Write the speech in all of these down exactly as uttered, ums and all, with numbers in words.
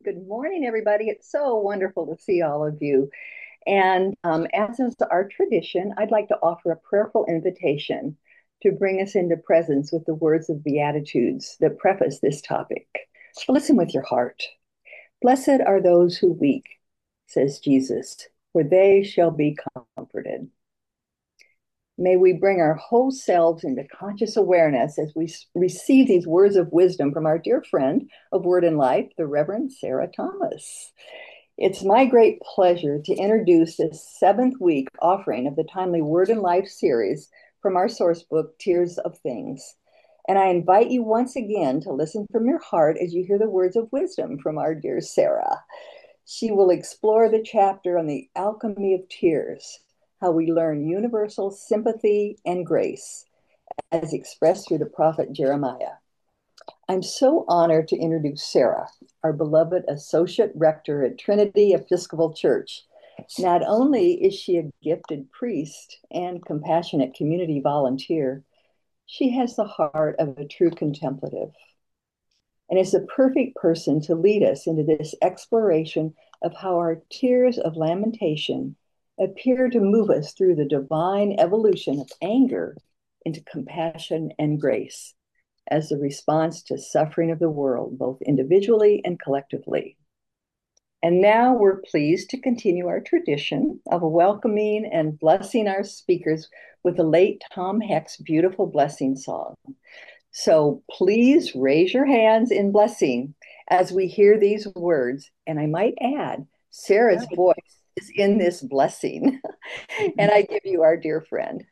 Good morning, everybody. It's so wonderful to see all of you. And um, as is our tradition, I'd like to offer a prayerful invitation to bring us into presence with the words of Beatitudes that preface this topic. Listen with your heart. Blessed are those who weep, says Jesus, for they shall be comforted. May we bring our whole selves into conscious awareness as we receive these words of wisdom from our dear friend of Word and Life, the Reverend Sarah Thomas. It's my great pleasure to introduce this seventh week offering of the Timely Word and Life series from our source book, Tears of Things. And I invite you once again to listen from your heart as you hear the words of wisdom from our dear Sarah. She will explore the chapter on the alchemy of tears, how we learn universal sympathy and grace as expressed through the prophet Jeremiah. I'm so honored to introduce Sarah, our beloved associate rector at Trinity Episcopal Church. Not only is she a gifted priest and compassionate community volunteer, she has the heart of a true contemplative and is the perfect person to lead us into this exploration of how our tears of lamentation appear to move us through the divine evolution of anger into compassion and grace as a response to suffering of the world, both individually and collectively. And now we're pleased to continue our tradition of welcoming and blessing our speakers with the late Tom Heck's beautiful blessing song. So please raise your hands in blessing as we hear these words. And I might add, Sarah's voice is in this blessing. And I give you our dear friend.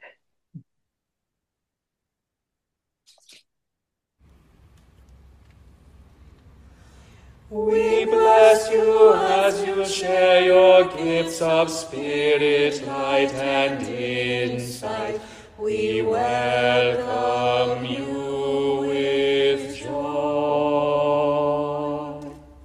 We bless you as you share your gifts of spirit, light, and insight. We welcome you with joy.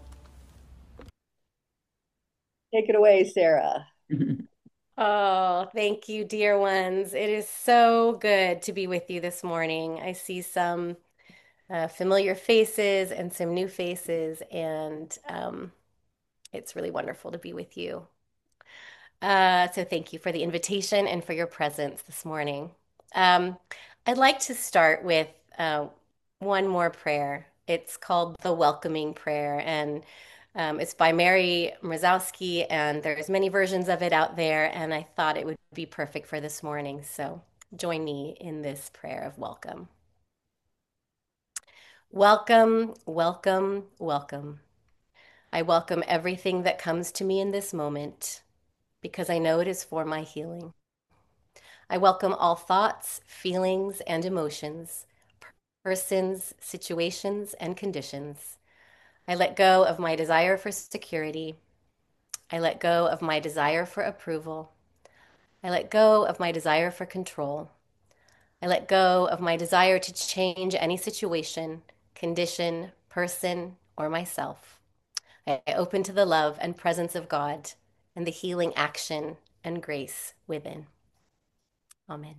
Take it away, Sarah. Oh, thank you, dear ones. It is so good to be with you this morning. I see some uh, familiar faces and some new faces, and um, it's really wonderful to be with you. Uh, so, thank you for the invitation and for your presence this morning. Um, I'd like to start with uh, one more prayer. It's called the Welcoming Prayer, and um, it's by Mary Mrazowski, and there's many versions of it out there, and I thought it would be perfect for this morning. So, join me in this prayer of welcome. Welcome, welcome, welcome. I welcome everything that comes to me in this moment because I know it is for my healing. I welcome all thoughts, feelings, and emotions, persons, situations, and conditions. I let go of my desire for security. I let go of my desire for approval. I let go of my desire for control. I let go of my desire to change any situation, condition, person, or myself. I open to the love and presence of God and the healing action and grace within. Amen.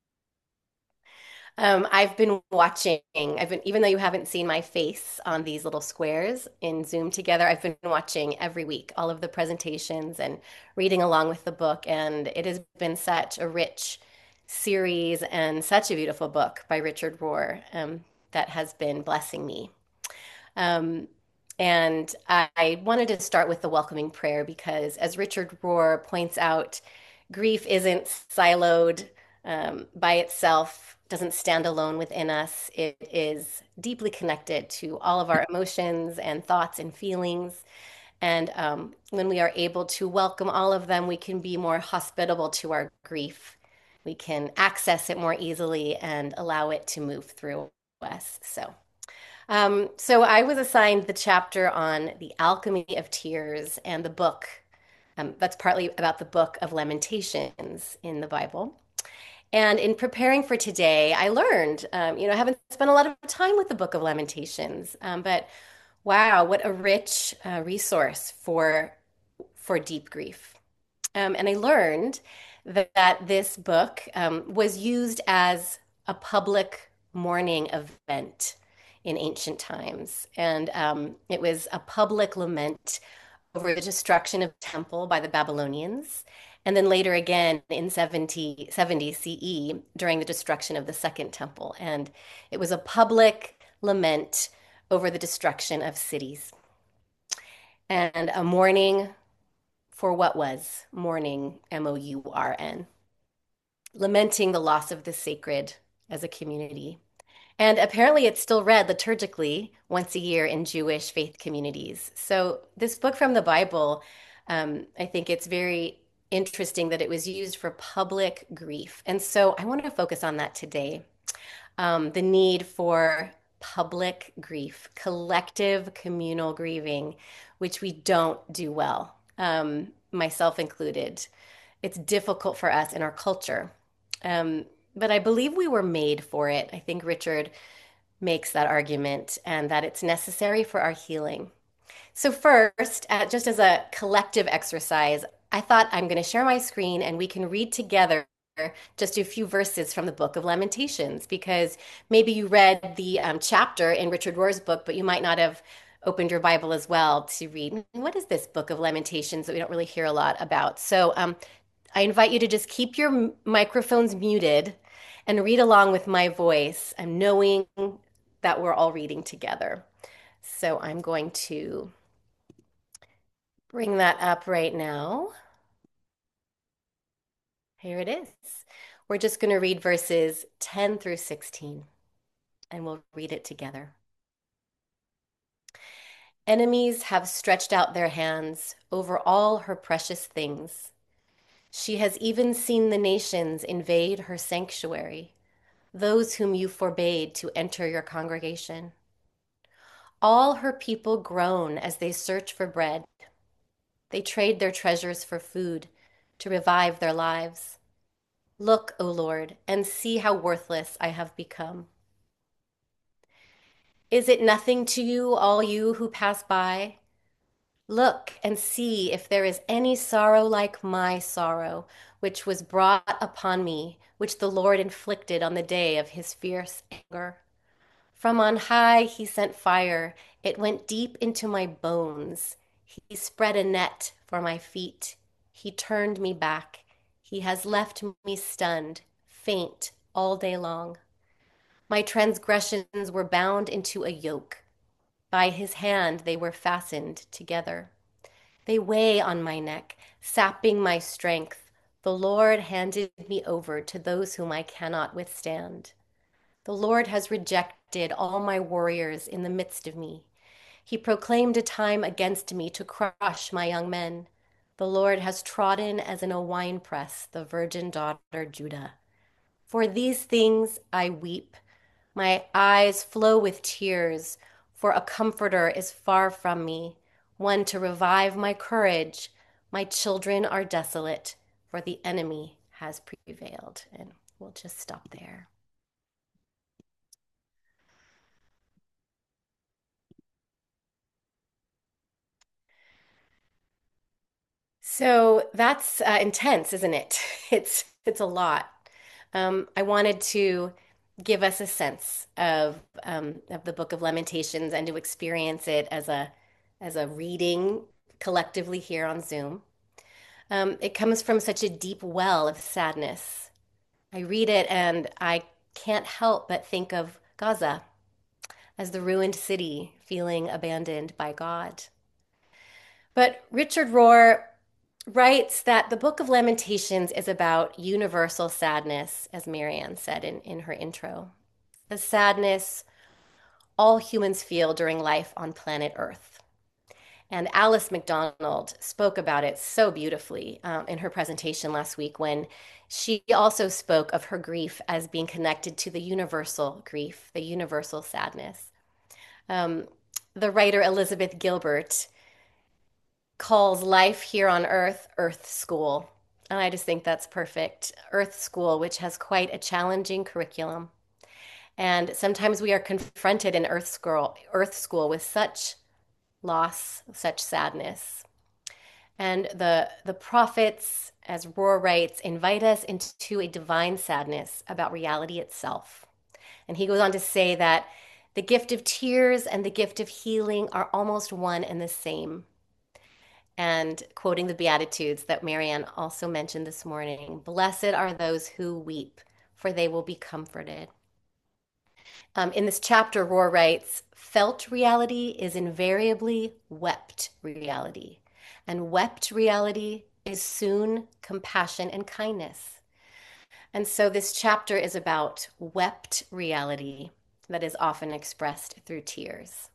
Um, I've been watching, I've been, even though you haven't seen my face on these little squares in Zoom together, I've been watching every week all of the presentations and reading along with the book. And it has been such a rich series and such a beautiful book by Richard Rohr um, that has been blessing me. Um, and I, I wanted to start with the welcoming prayer because, as Richard Rohr points out, grief isn't siloed um, by itself, doesn't stand alone within us. It is deeply connected to all of our emotions and thoughts and feelings. And um, when we are able to welcome all of them, we can be more hospitable to our grief. We can access it more easily and allow it to move through us. So. Um, so I was assigned the chapter on the alchemy of tears and the book. Um, that's partly about the book of Lamentations in the Bible. And in preparing for today, I learned, um, you know, I haven't spent a lot of time with the book of Lamentations, um, but wow, what a rich uh, resource for for deep grief. Um, and I learned that, that this book um, was used as a public mourning event in ancient times. And um, it was a public lament over the destruction of the temple by the Babylonians. And then later again in seventy, seventy C E during the destruction of the second temple. And it was a public lament over the destruction of cities and a mourning for what was mourning, M O U R N, lamenting the loss of the sacred as a community. And apparently, it's still read liturgically once a year in Jewish faith communities. So, this book from the Bible, um, I think it's very interesting that it was used for public grief. And so, I want to focus on that today, um, the need for public grief, collective communal grieving, which we don't do well, um, myself included. It's difficult for us in our culture. Um, but I believe we were made for it. I think Richard makes that argument and that it's necessary for our healing. So, first, uh, just as a collective exercise, I thought I'm going to share my screen and we can read together just a few verses from the Book of Lamentations because maybe you read the um, chapter in Richard Rohr's book, but you might not have opened your Bible as well to read. What is this Book of Lamentations that we don't really hear a lot about? So, um, I invite you to just keep your microphones muted and read along with my voice and knowing that we're all reading together. So I'm going to bring that up right now. Here it is. We're just going to read verses ten through sixteen, and we'll read it together. Enemies have stretched out their hands over all her precious things. She has even seen the nations invade her sanctuary, those whom you forbade to enter your congregation. All her people groan as they search for bread. They trade their treasures for food to revive their lives. Look, O Lord, and see how worthless I have become. Is it nothing to you, all you who pass by? Look and see if there is any sorrow like my sorrow, which was brought upon me, which the Lord inflicted on the day of his fierce anger. From on high he sent fire. It went deep into my bones. He spread a net for my feet. He turned me back. He has left me stunned, faint all day long. My transgressions were bound into a yoke. By his hand they were fastened together. They weigh on my neck, sapping my strength. The Lord handed me over to those whom I cannot withstand. The Lord has rejected all my warriors in the midst of me. He proclaimed a time against me to crush my young men. The Lord has trodden as in a winepress the virgin daughter Judah. For these things I weep. My eyes flow with tears, for a comforter is far from me, one to revive my courage. My children are desolate, for the enemy has prevailed. And we'll just stop there. So that's uh, intense, isn't it? It's it's a lot. Um, I wanted to give us a sense of um, of the Book of Lamentations and to experience it as a as a reading collectively here on Zoom. Um, it comes from such a deep well of sadness. I read it and I can't help but think of Gaza as the ruined city feeling abandoned by God. But Richard Rohr writes that the Book of Lamentations is about universal sadness, as Marianne said in, in her intro. The sadness all humans feel during life on planet Earth. And Alice McDonald spoke about it so beautifully um, in her presentation last week when she also spoke of her grief as being connected to the universal grief, the universal sadness. Um, the writer Elizabeth Gilbert calls life here on Earth Earth School. And I just think that's perfect. Earth School, which has quite a challenging curriculum. And sometimes we are confronted in Earth School, Earth School with such loss, such sadness. And the, the prophets, as Rohr writes, invite us into a divine sadness about reality itself. And he goes on to say that The gift of tears and the gift of healing are almost one and the same. And quoting the Beatitudes that Marianne also mentioned this morning, blessed are those who weep, for they will be comforted. Um, in this chapter, Rohr writes, felt reality is invariably wept reality, and wept reality is soon compassion and kindness. And so this chapter is about wept reality that is often expressed through tears.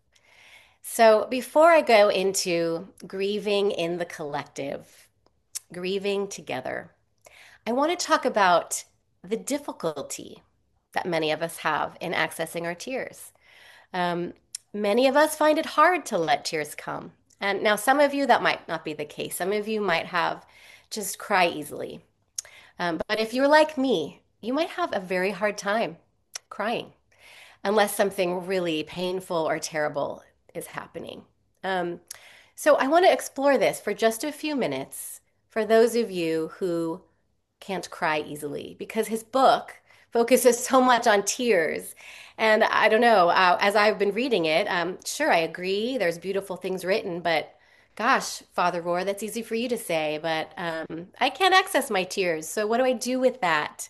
So before I go into grieving in the collective, grieving together, I want to talk about the difficulty that many of us have in accessing our tears. Um, Many of us find it hard to let tears come. And now, some of you, that might not be the case. Some of you might have just cry easily. Um, but if you're like me, you might have a very hard time crying unless something really painful or terrible is happening. Um, so I want to explore this for just a few minutes for those of you who can't cry easily, because his book focuses so much on tears. And I don't know, uh, as I've been reading it, um, sure, I agree, there's beautiful things written, but gosh, Father Rohr, that's easy for you to say, but um, I can't access my tears. So what do I do with that?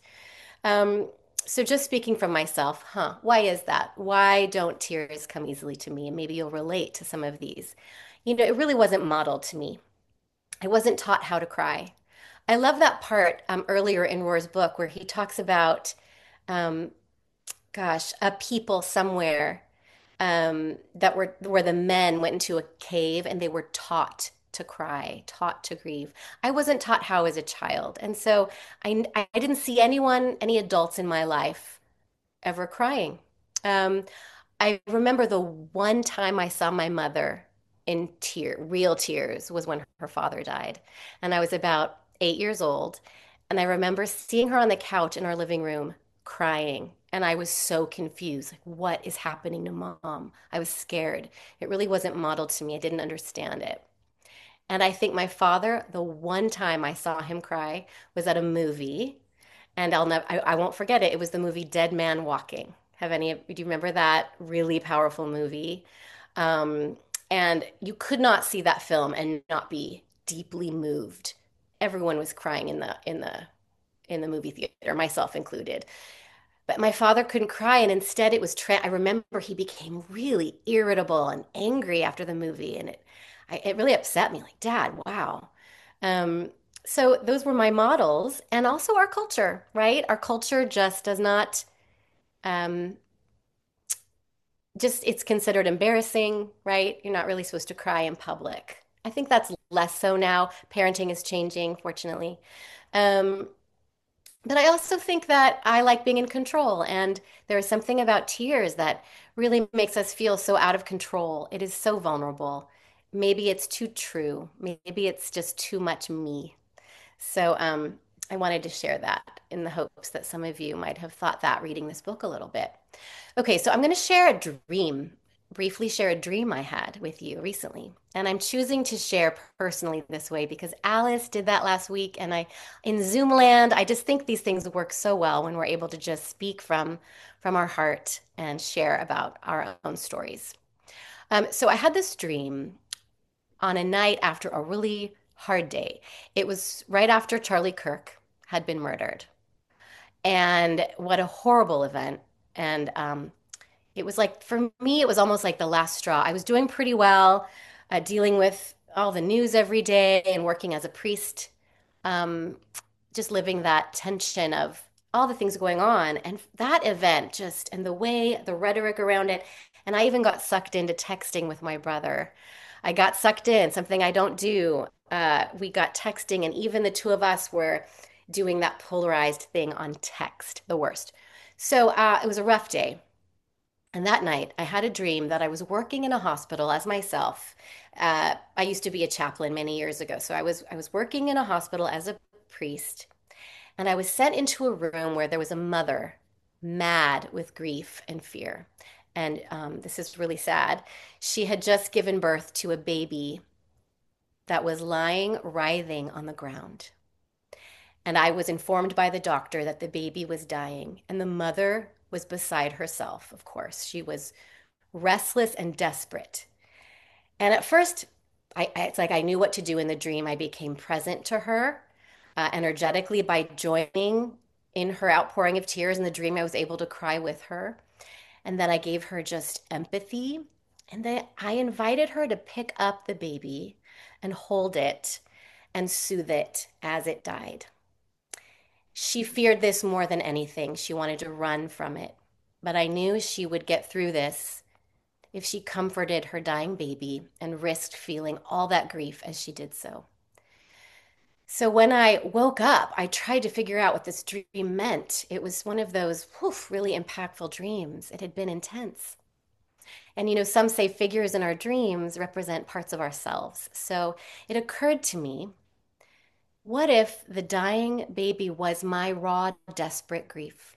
Um, so just speaking from myself, huh? Why is that? Why don't tears come easily to me? And maybe you'll relate to some of these. You know, it really wasn't modeled to me. I wasn't taught how to cry. I love that part um, earlier in Rohr's book where he talks about, um, gosh, a people somewhere um, that were where the men went into a cave and they were taught to cry, taught to grieve. I wasn't taught how as a child, and so I I didn't see anyone, any adults in my life ever crying. Um, I remember the one time I saw my mother in tear, real tears, was when her father died. And I was about eight years old. And I remember seeing her on the couch in our living room crying. And I was so confused. Like, what is happening to mom? I was scared. It really wasn't modeled to me. I didn't understand it. And I think my father, the one time I saw him cry was at a movie, and I'll never, I, I won't forget it. It was the movie Dead Man Walking. Have any of, do you remember that really powerful movie? Um, and you could not see that film and not be deeply moved. Everyone was crying in the in the in the movie theater, myself included. But my father couldn't cry, and instead it was tra- I remember he became really irritable and angry after the movie, and it I, it really upset me. Like, Dad, wow. Um, so those were my models, and also our culture, right? Our culture just does not um, just it's considered embarrassing, right? You're not really supposed to cry in public. I think that's less so now. Parenting is changing, fortunately. Um, but I also think that I like being in control, and there is something about tears that really makes us feel so out of control. It is so vulnerable. Maybe it's too true. Maybe it's just too much me. So um, I wanted to share that in the hopes that some of you might have thought that reading this book a little bit. Okay, so I'm going to share a dream, briefly share a dream I had with you recently. And I'm choosing to share personally this way because Alice did that last week. And I, in Zoom land, I just think these things work so well when we're able to just speak from, from our heart and share about our own stories. Um, so I had this dream on a night after a really hard day. It was right after Charlie Kirk had been murdered. And what a horrible event. And um, it was like, for me, it was almost like the last straw. I was doing pretty well, uh, dealing with all the news every day and working as a priest, um, just living that tension of all the things going on. And that event just, and the way, the rhetoric around it. And I even got sucked into texting with my brother. I got sucked in, something I don't do. Uh, we got texting, and even the two of us were doing that polarized thing on text, the worst. So uh, it was a rough day. And that night, I had a dream that I was working in a hospital as myself. Uh, I used to be a chaplain many years ago, so I was I was working in a hospital as a priest, and I was sent into a room where there was a mother, mad with grief and fear. And um, this is really sad. She had just given birth to a baby that was lying writhing on the ground. And I was informed by the doctor that the baby was dying, and the mother was beside herself, of course. She was restless and desperate. And at first, I, it's like I knew what to do in the dream. I became present to her uh, energetically by joining in her outpouring of tears. In the dream, I was able to cry with her. And then I gave her just empathy. And then I invited her to pick up the baby and hold it and soothe it as it died. She feared this more than anything. She wanted to run from it. But I knew she would get through this if she comforted her dying baby and risked feeling all that grief as she did so. So when I woke up, I tried to figure out what this dream meant. It was one of those woof, really impactful dreams. It had been intense. And you know, some say figures in our dreams represent parts of ourselves. So it occurred to me, what if the dying baby was my raw, desperate grief?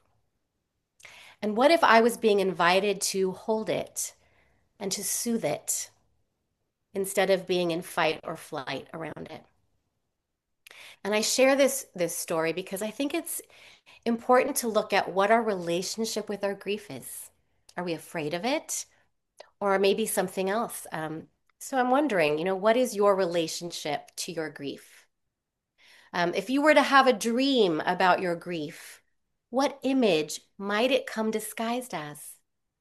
And what if I was being invited to hold it and to soothe it instead of being in fight or flight around it? And I share this this story because I think it's important to look at what our relationship with our grief is. Are we afraid of it? Or maybe something else? Um, so I'm wondering, you know, what is your relationship to your grief? Um, if you were to have a dream about your grief, what image might it come disguised as?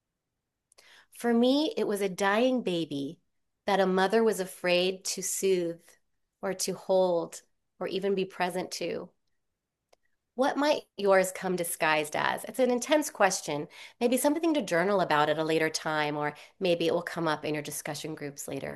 For me, it was a dying baby that a mother was afraid to soothe or to hold or even be present to. What might yours come disguised as? It's an intense question. Maybe something to journal about at a later time, or maybe it will come up in your discussion groups later.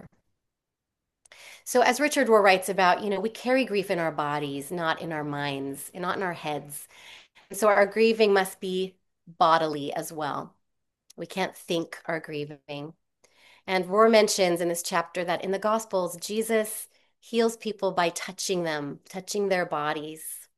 So, as Richard Rohr writes about, you know, we carry grief in our bodies, not in our minds, and not in our heads. So, our grieving must be bodily as well. We can't think our grieving. And Rohr mentions in this chapter that in the Gospels, Jesus heals people by touching them, touching their bodies.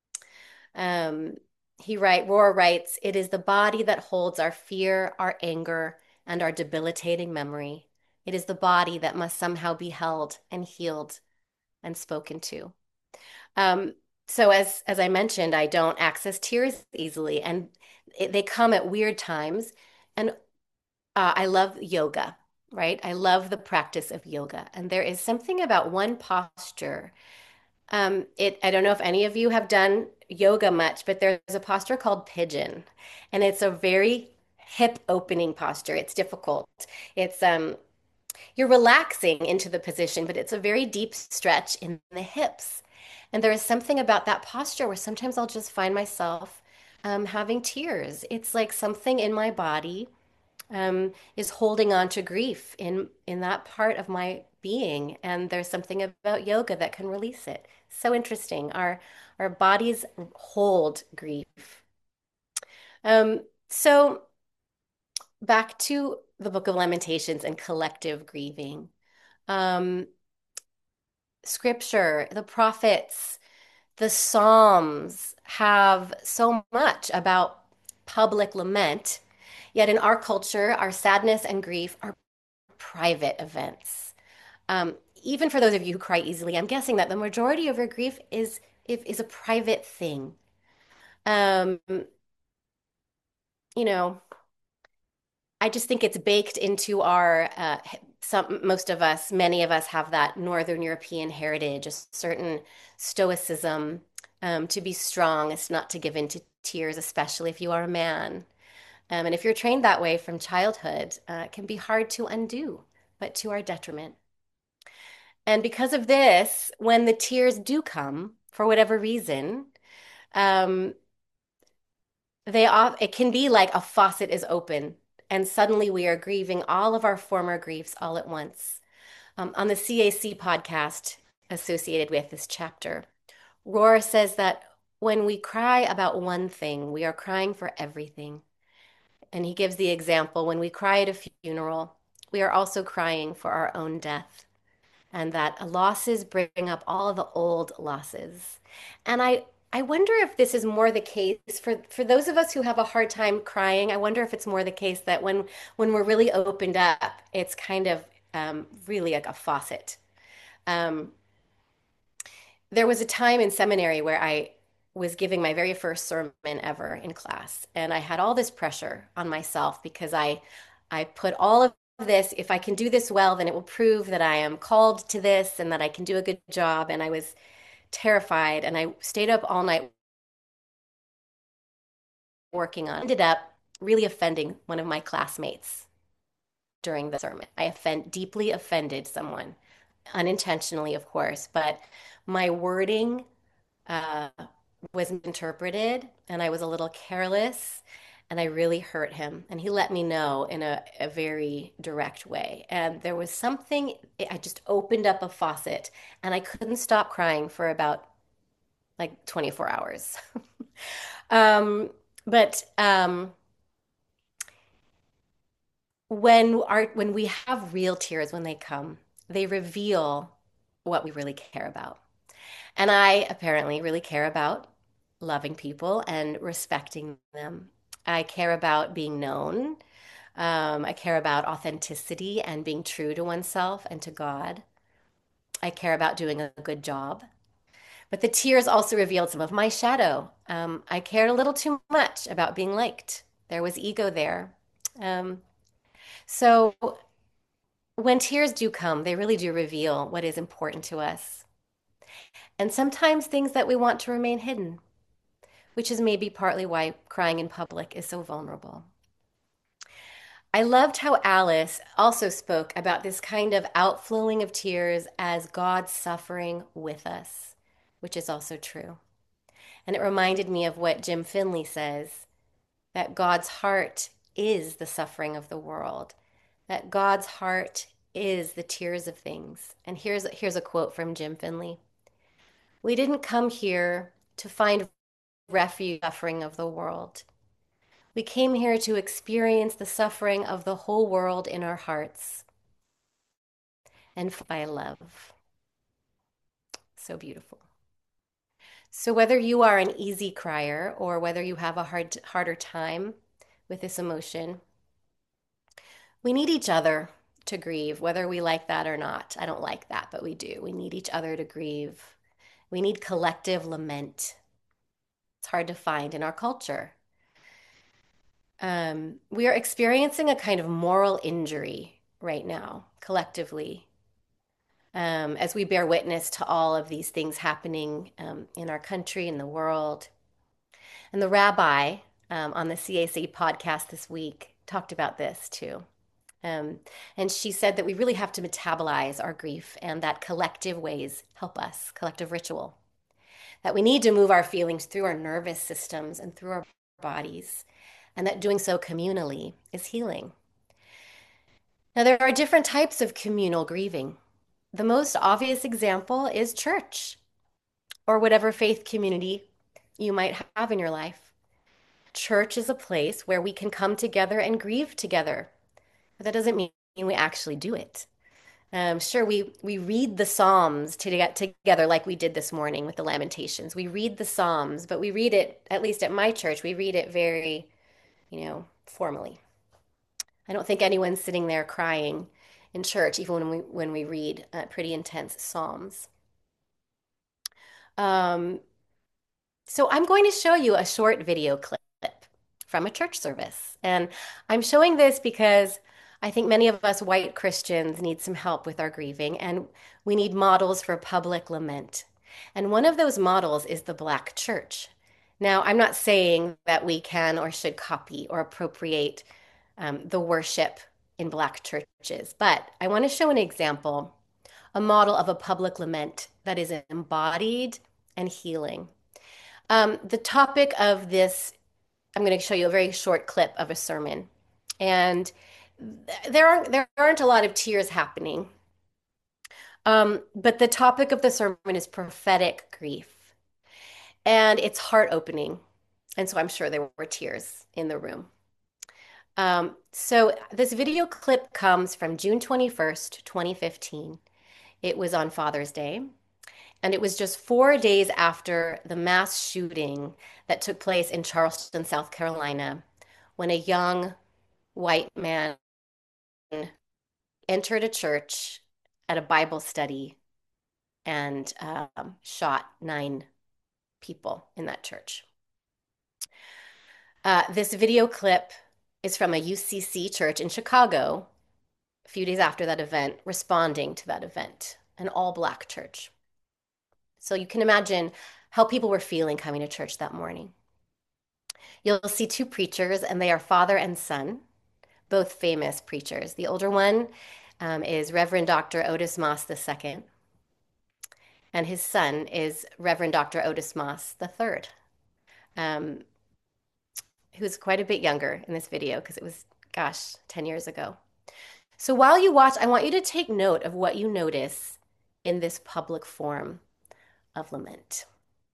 Um, he write, Rohr writes, it is the body that holds our fear, our anger, and our debilitating memory. It is the body that must somehow be held and healed and spoken to. Um, so as as I mentioned, I don't access tears easily, and it, they come at weird times. And uh, I love yoga, right? I love the practice of yoga, and there is something about one posture. Um, it I don't know if any of you have done yoga much, but there's a posture called pigeon, and it's a very hip opening posture. It's difficult. It's um you're relaxing into the position, but it's a very deep stretch in the hips. And there is something about that posture where sometimes I'll just find myself um, having tears. It's like something in my body um, is holding on to grief in in that part of my being, and there's something about yoga that can release it. So interesting. Our our bodies hold grief. Um, so back to the Book of Lamentations and collective grieving. Um, Scripture, the prophets, the Psalms have so much about public lament. Yet in our culture, our sadness and grief are private events. Um, even for those of you who cry easily, I'm guessing that the majority of your grief is is a private thing. Um, you know, I just think it's baked into our uh, some most of us, many of us have that Northern European heritage, a certain stoicism, um, to be strong is not to give in to tears, especially if you are a man. Um, and if you're trained that way from childhood, uh, it can be hard to undo, but to our detriment. And because of this, when the tears do come, for whatever reason, um, they off, it can be like a faucet is open, and suddenly we are grieving all of our former griefs all at once. Um, on the C A C podcast associated with this chapter, Rohr says that when we cry about one thing, we are crying for everything. And he gives the example when we cry at a funeral, we are also crying for our own death, and that losses bring up all of the old losses. And I I wonder if this is more the case for for those of us who have a hard time crying. I wonder if it's more the case that when when we're really opened up, it's kind of um, really like a faucet. Um, there was a time in seminary where I was giving my very first sermon ever in class, and I had all this pressure on myself because I I put all of this, if I can do this well, then it will prove that I am called to this and that I can do a good job. And I was terrified and I stayed up all night working on it. Ended up really offending one of my classmates during the sermon. I offend deeply offended someone, unintentionally, of course, but my wording uh, was interpreted and I was a little careless and I really hurt him. And he let me know in a, a very direct way. And there was something, I just opened up a faucet and I couldn't stop crying for about like twenty-four hours. um, but um, when our when we have real tears when they come, they reveal what we really care about. And I apparently really care about loving people and respecting them. I care about being known. Um, I care about authenticity and being true to oneself and to God. I care about doing a good job. But the tears also revealed some of my shadow. Um, I cared a little too much about being liked. There was ego there. Um, so when tears do come, they really do reveal what is important to us. And sometimes things that we want to remain hidden, which is maybe partly why crying in public is so vulnerable. I loved how Alice also spoke about this kind of outflowing of tears as God suffering with us, which is also true. And it reminded me of what Jim Finley says, that God's heart is the suffering of the world, that God's heart is the tears of things. And here's, here's a quote from Jim Finley. We didn't come here to find refuge from the suffering of the world. We came here to experience the suffering of the whole world in our hearts and by love. So beautiful. So whether you are an easy crier or whether you have a hard, harder time with this emotion, we need each other to grieve, whether we like that or not. I don't like that, but we do. We need each other to grieve. We need collective lament. It's hard to find in our culture. Um, we are experiencing a kind of moral injury right now, collectively, um, as we bear witness to all of these things happening um, in our country, in the world. And the rabbi um, on the C A C podcast this week talked about this too. Um, and she said that we really have to metabolize our grief and that collective ways help us, collective ritual. That we need to move our feelings through our nervous systems and through our bodies, and that doing so communally is healing. Now, there are different types of communal grieving. The most obvious example is church or whatever faith community you might have in your life. Church is a place where we can come together and grieve together. But that doesn't mean we actually do it. Um, sure, we, we read the Psalms to get together like we did this morning with the Lamentations. We read the Psalms, but we read it, at least at my church, we read it very, you know, formally. I don't think anyone's sitting there crying in church, even when we when we read uh, pretty intense Psalms. Um, so I'm going to show you a short video clip from a church service. And I'm showing this because I think many of us white Christians need some help with our grieving, and we need models for public lament. And one of those models is the Black church. Now, I'm not saying that we can or should copy or appropriate um, the worship in Black churches, but I want to show an example, a model of a public lament that is embodied and healing. Um, the topic of this, I'm going to show you a very short clip of a sermon. And there aren't, there aren't a lot of tears happening. Um, but the topic of the sermon is prophetic grief. And it's heart opening. And so I'm sure there were tears in the room. Um, so this video clip comes from June twenty-first, twenty fifteen. It was on Father's Day. And it was just four days after the mass shooting that took place in Charleston, South Carolina, when a young white man entered a church at a Bible study and um, shot nine people in that church. Uh, this video clip is from a U C C church in Chicago a few days after that event, responding to that event, an all-black church. So you can imagine how people were feeling coming to church that morning. You'll see two preachers, and they are father and son, both famous preachers. The older one um, is Reverend Doctor Otis Moss the second, and his son is Reverend Doctor Otis Moss the third, um, who's quite a bit younger in this video because it was, gosh, ten years ago. So while you watch, I want you to take note of what you notice in this public form of lament.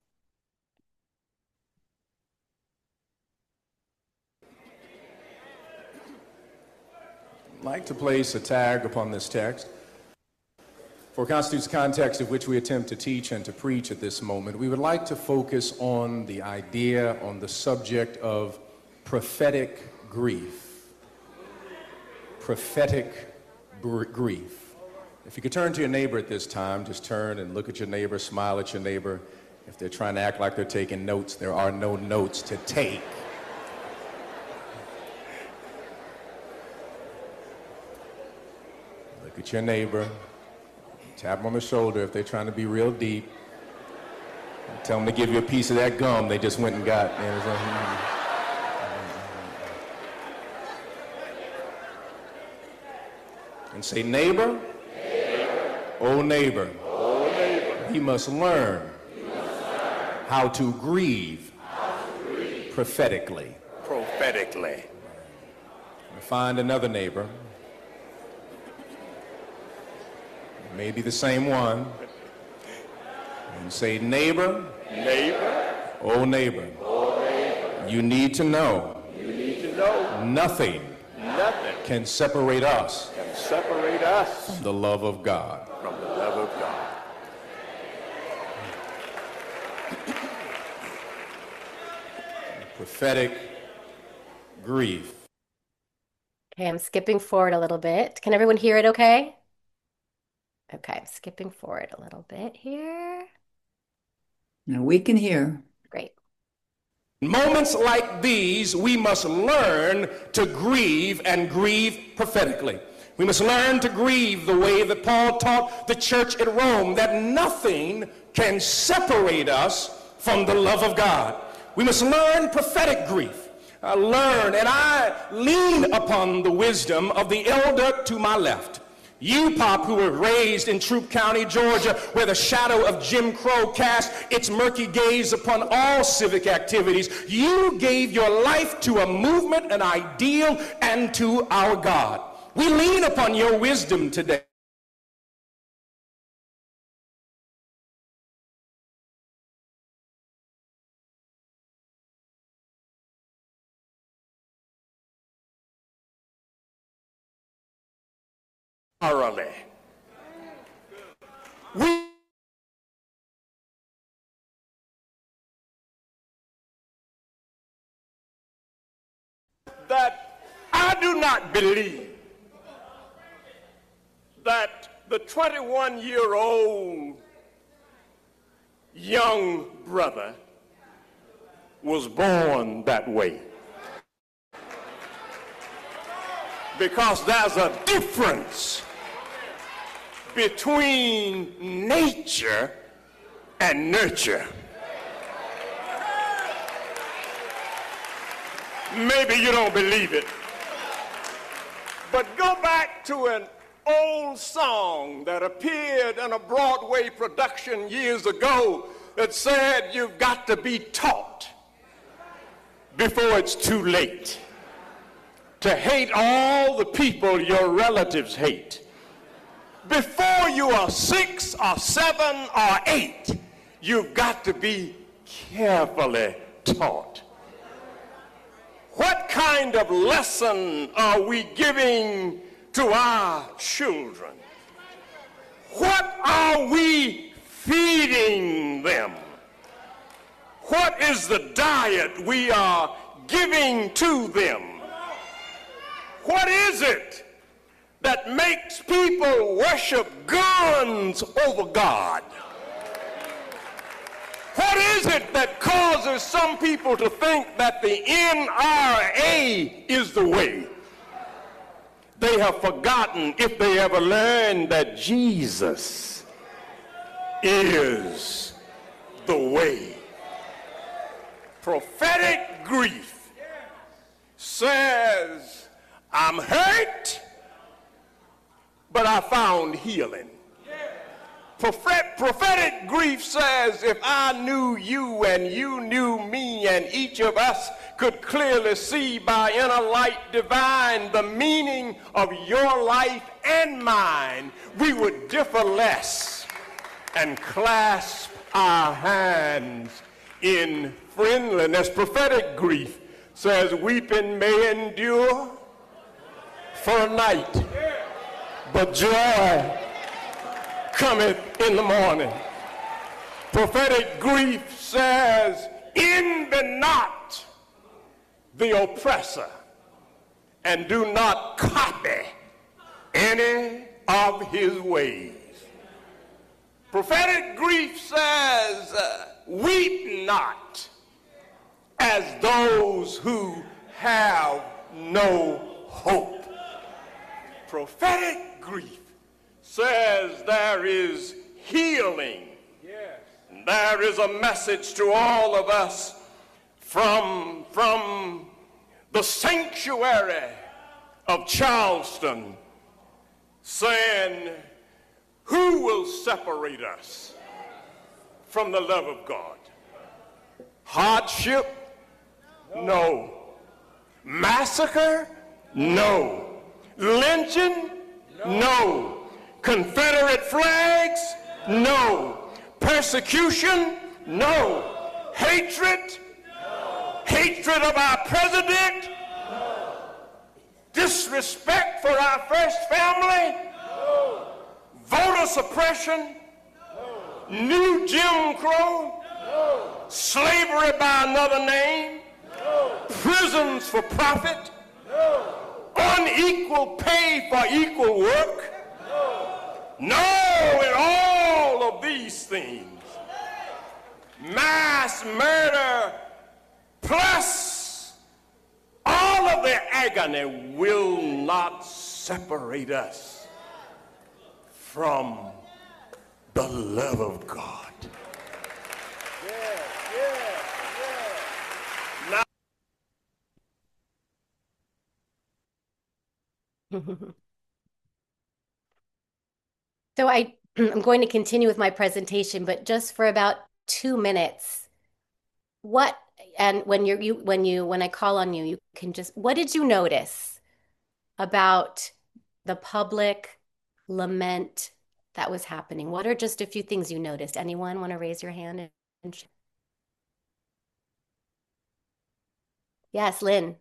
I'd like to place a tag upon this text. For constitutes context of which we attempt to teach and to preach at this moment, we would like to focus on the idea, on the subject of prophetic grief. Prophetic grief. If you could turn to your neighbor at this time, just turn and look at your neighbor, smile at your neighbor. If they're trying to act like they're taking notes, there are no notes to take. Look at your neighbor. Tap them on the shoulder if they're trying to be real deep. Tell them to give you a piece of that gum they just went and got. And say, neighbor, neighbor. Oh neighbor, oh neighbor, he must learn, he must learn. How, to grieve, how to grieve prophetically. Prophetically. Find another neighbor. Maybe the same one. And say, neighbor, neighbor, oh neighbor, oh neighbor, you need to know, you need to know nothing, nothing can separate us, can separate us from the love of God. From the love of God. Prophetic grief. Okay, I'm skipping forward a little bit. Can everyone hear it okay? Okay, skipping forward a little bit here. Now we can hear. Great. Moments like these, we must learn to grieve and grieve prophetically. We must learn to grieve the way that Paul taught the church at Rome, that nothing can separate us from the love of God. We must learn prophetic grief. Uh, learn, and I lean upon the wisdom of the elder to my left. You, Pop, who were raised in Troup County, Georgia, where the shadow of Jim Crow cast its murky gaze upon all civic activities, you gave your life to a movement, an ideal, and to our God. We lean upon your wisdom today. Thoroughly. We that I do not believe that the twenty-one-year-old young brother was born that way. Because there's a difference between nature and nurture. Maybe you don't believe it, but go back to an old song that appeared in a Broadway production years ago that said you've got to be taught before it's too late to hate all the people your relatives hate. Before you are six or seven or eight, you've got to be carefully taught. What kind of lesson are we giving to our children? What are we feeding them? What is the diet we are giving to them? What is it that makes people worship guns over God? What is it that causes some people to think that the N R A is the way? They have forgotten, if they ever learned, that Jesus is the way. Prophetic grief says, I'm hurt, but I found healing. Prophet, prophetic grief says, if I knew you and you knew me and each of us could clearly see by inner light divine the meaning of your life and mine, we would differ less and clasp our hands in friendliness. Prophetic grief says, weeping may endure for a night, but joy cometh in the morning. Prophetic grief says, envy not the oppressor and do not copy any of his ways. Prophetic grief says, uh, weep not as those who have no hope. Prophetic grief says there is healing. Yes. There is a message to all of us from, from the sanctuary of Charleston saying, who will separate us from the love of God? Hardship? No. Massacre? No. Lynching? No. Confederate flags? No. Persecution? No. Hatred? No. Hatred of our president? No. Disrespect for our first family? No. Voter suppression? No. New Jim Crow? No. Slavery by another name? No. Prisons for profit? No. Unequal pay for equal work? No, in all of these things, mass murder plus all of the agony will not separate us from the love of God. Yeah, yeah, yeah. Now So I, I'm going to continue with my presentation, but just for about two minutes. What, and when you're, you, when you, when I call on you, you can just, what did you notice about the public lament that was happening? What are just a few things you noticed? Anyone want to raise your hand? And, and yes, Lynn.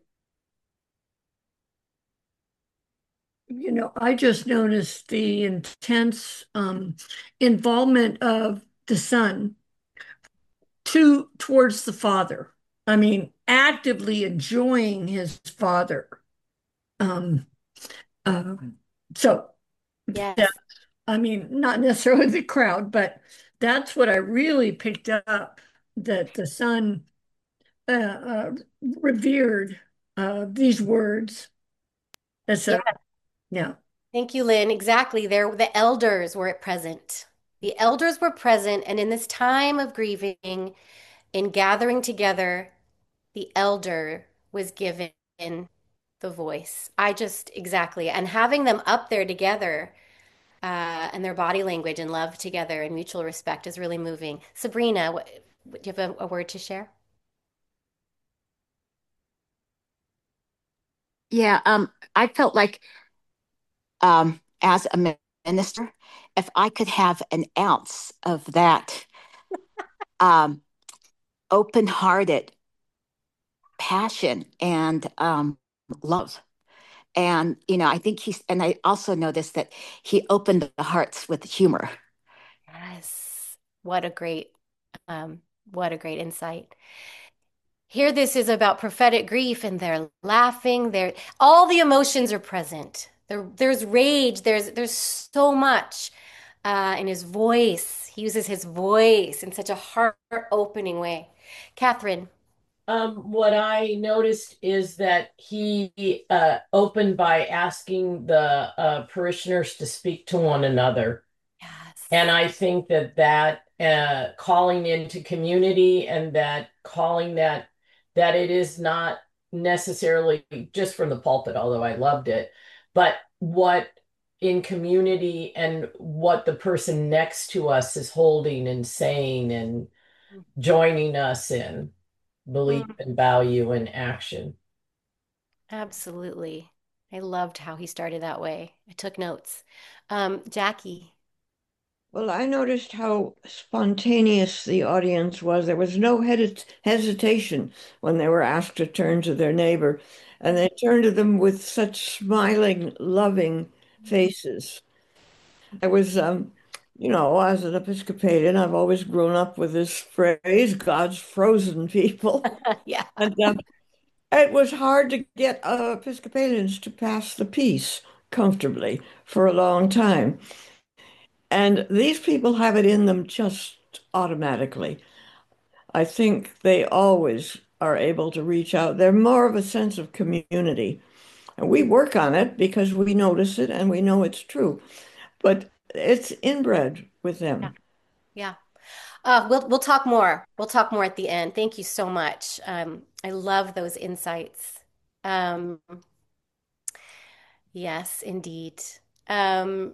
You know, I just noticed the intense um, involvement of the son to towards the father. I mean, actively enjoying his father. Um, uh, so, Yes. that, I mean, not necessarily the crowd, but that's what I really picked up, that the son uh, uh, revered uh, these words. That's a, yeah. Thank you, Lynn. Exactly. There, the elders were present. The elders were present, and in this time of grieving, in gathering together, the elder was given the voice. I just, exactly. And having them up there together, uh, and their body language and love together and mutual respect is really moving. Sabrina, what, do you have a, a word to share? Yeah, um, I felt like um, as a minister, if I could have an ounce of that um, open-hearted passion and um, love. And, you know, I think he's, and I also noticed that he opened the hearts with humor. Yes. What a great, um, what a great insight. Here, this is about prophetic grief, and they're laughing. They're all the emotions are present. There, there's rage. There's there's so much uh, in his voice. He uses his voice in such a heart-opening way. Catherine. Um, what I noticed is that he uh, opened by asking the uh, parishioners to speak to one another. And Yes. I think that that uh, calling into community and that calling that that it is not necessarily just from the pulpit, although I loved it, but what in community and what the person next to us is holding and saying and joining us in belief Mm, and value and action. absolutely. I loved how he started that way. I took notes. Um, Jackie. Well, I noticed how spontaneous the audience was. There was no hes hesitation when they were asked to turn to their neighbor, and they turned to them with such smiling, loving faces. I was, um, you know, as an Episcopalian, I've always grown up with this phrase, God's frozen people. Yeah. And um, it was hard to get uh, Episcopalians to pass the peace comfortably for a long time. And these people have it in them just automatically. I think they always are able to reach out. They're more of a sense of community. And we work on it because we notice it and we know it's true. But it's inbred with Yeah. them. Yeah. Uh, we'll we'll talk more. We'll talk more at the end. Thank you so much. Um, I love those insights. Um, yes, indeed. Um,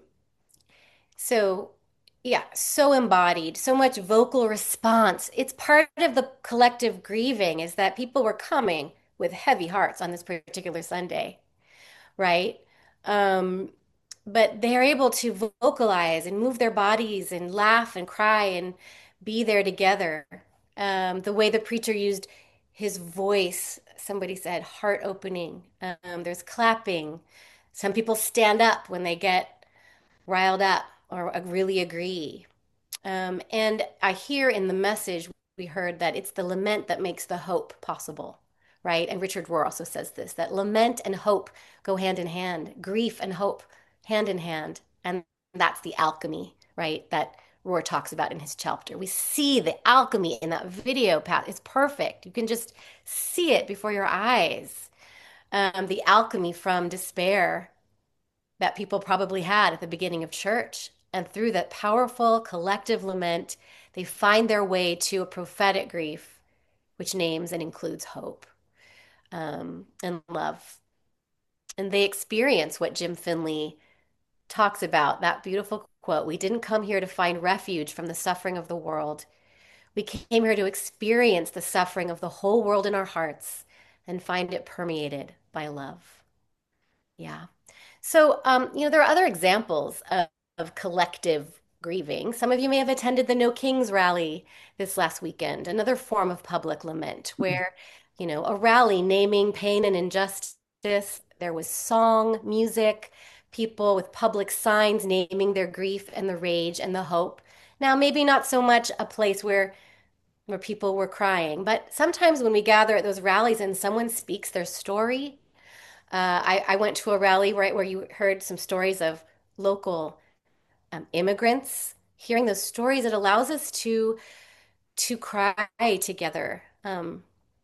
so yeah, so embodied, so much vocal response. It's part of the collective grieving is that people were coming with heavy hearts on this particular Sunday, right? Um, but they're able to vocalize and move their bodies and laugh and cry and be there together. Um, the way the preacher used his voice, somebody said heart opening. Um, there's clapping. Some people stand up when they get riled up or really agree. Um, and I hear in the message we heard that it's the lament that makes the hope possible, right? And Richard Rohr also says this, that lament and hope go hand in hand, grief and hope hand in hand. And that's the alchemy, right? That Rohr talks about in his chapter. We see the alchemy in that video, Pat. It's perfect. You can just see it before your eyes. Um, the alchemy from despair that people probably had at the beginning of church. And through that powerful collective lament, they find their way to a prophetic grief, which names and includes hope um, and love. And they experience what Jim Finley talks about, that beautiful quote. We didn't come here to find refuge from the suffering of the world. We came here to experience the suffering of the whole world in our hearts and find it permeated by love. Yeah. So, um, you know, there are other examples of, of collective grieving. Some of you may have attended the No Kings rally this last weekend, another form of public lament where, you know, a rally naming pain and injustice. There was song, music, people with public signs naming their grief and the rage and the hope. Now, maybe not so much a place where where people were crying, but sometimes when we gather at those rallies and someone speaks their story, uh, I, I went to a rally right where you heard some stories of local um, immigrants. Hearing those stories, it allows us to to cry together. Um,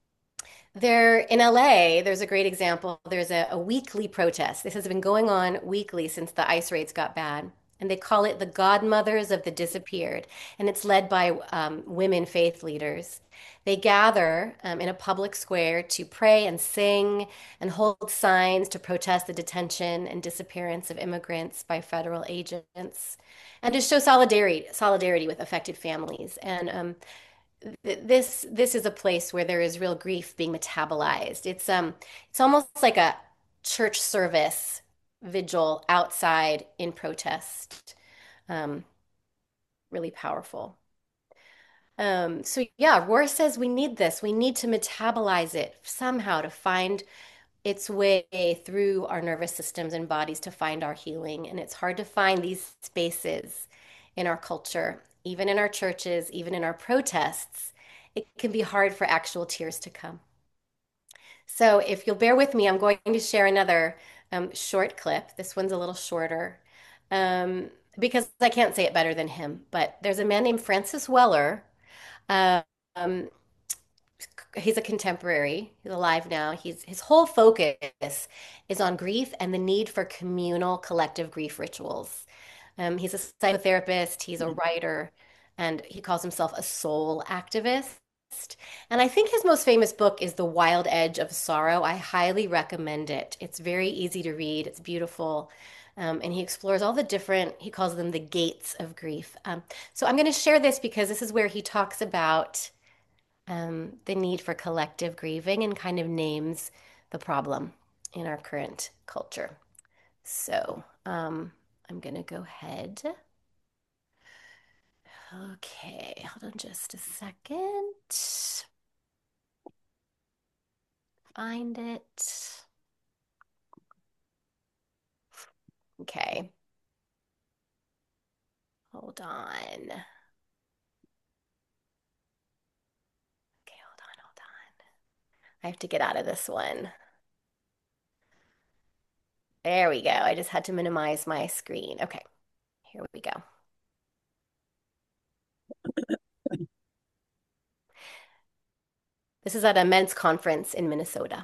there in L A, there's a great example. There's a, a weekly protest. This has been going on weekly since the ICE raids got bad. And they call it the Godmothers of the Disappeared. And it's led by um, women faith leaders. They gather um, in a public square to pray and sing and hold signs to protest the detention and disappearance of immigrants by federal agents and to show solidarity, solidarity with affected families. And um, this this is a place where there is real grief being metabolized. It's um it's almost like a church service vigil outside in protest. Um, really powerful. Um, so yeah, Rohr says we need this. We need to metabolize it somehow to find its way through our nervous systems and bodies to find our healing. And it's hard to find these spaces in our culture, even in our churches, even in our protests. It can be hard for actual tears to come. So if you'll bear with me, I'm going to share another um, short clip. This one's a little shorter. Um, because I can't say it better than him, but there's a man named Francis Weller. Um, he's a contemporary. He's alive now. He's his whole focus is on grief and the need for communal collective grief rituals. Um, he's a psychotherapist, he's a writer, and he calls himself a soul activist. And I think his most famous book is The Wild Edge of Sorrow. I highly recommend it. It's very easy to read, it's beautiful. Um, and he explores all the different, he calls them the gates of grief. Um, so I'm going to share this because this is where he talks about um, the need for collective grieving and kind of names the problem in our current culture. So um, I'm going to go ahead. Okay, hold on just a second. Find it. Okay. Hold on. Okay, hold on, hold on. I have to get out of this one. There we go. I just had to minimize my screen. Okay, here we go. This is at a men's conference in Minnesota.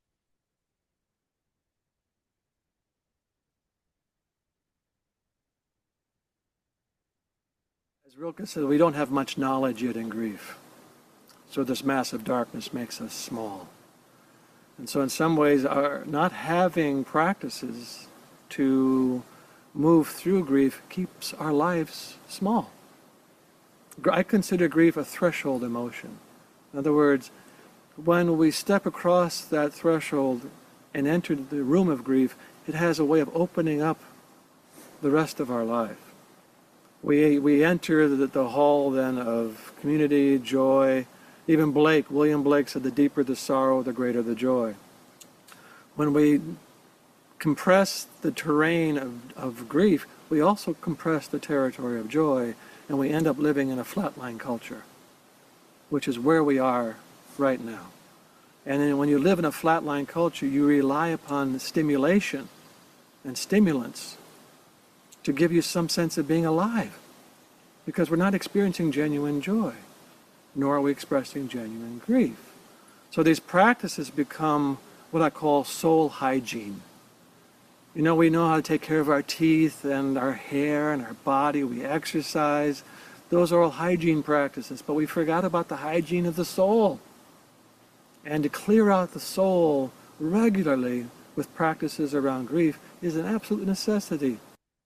As Rilke said, we don't have much knowledge yet in grief. So this massive darkness makes us small. And so in some ways, our not having practices to move through grief keeps our lives small. I consider grief a threshold emotion. In other words, when we step across that threshold and enter the room of grief, it has a way of opening up the rest of our life. We, we enter the, the hall then of community, joy. Even Blake, William Blake said, the deeper the sorrow, the greater the joy. When we compress the terrain of, of grief, we also compress the territory of joy, and we end up living in a flatline culture, which is where we are right now. And then when you live in a flatline culture, you rely upon stimulation and stimulants to give you some sense of being alive, because we're not experiencing genuine joy, nor are we expressing genuine grief. So these practices become what I call soul hygiene. You know, we know how to take care of our teeth and our hair and our body. We exercise. Those are all hygiene practices, but we forgot about the hygiene of the soul. And to clear out the soul regularly with practices around grief is an absolute necessity.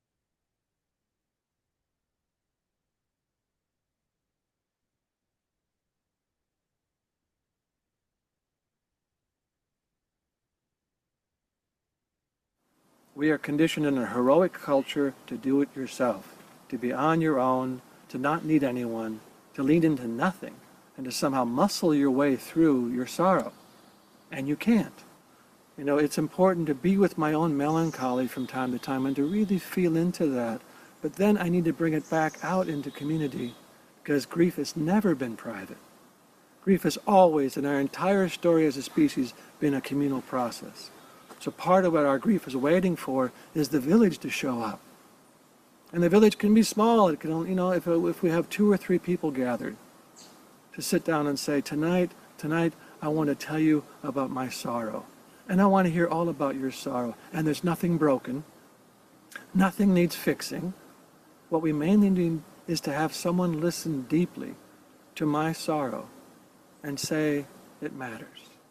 We are conditioned in a heroic culture to do it yourself, to be on your own, to not need anyone, to lean into nothing, and to somehow muscle your way through your sorrow. And you can't. You know, it's important to be with my own melancholy from time to time and to really feel into that. But then I need to bring it back out into community, because grief has never been private. Grief has always, in our entire story as a species, been a communal process. So part of what our grief is waiting for is the village to show up. And the village can be small. It can only, you know, if, if we have two or three people gathered to sit down and say, tonight, tonight, I want to tell you about my sorrow. And I want to hear all about your sorrow. And there's nothing broken. Nothing needs fixing. What we mainly need is to have someone listen deeply to my sorrow and say, it matters.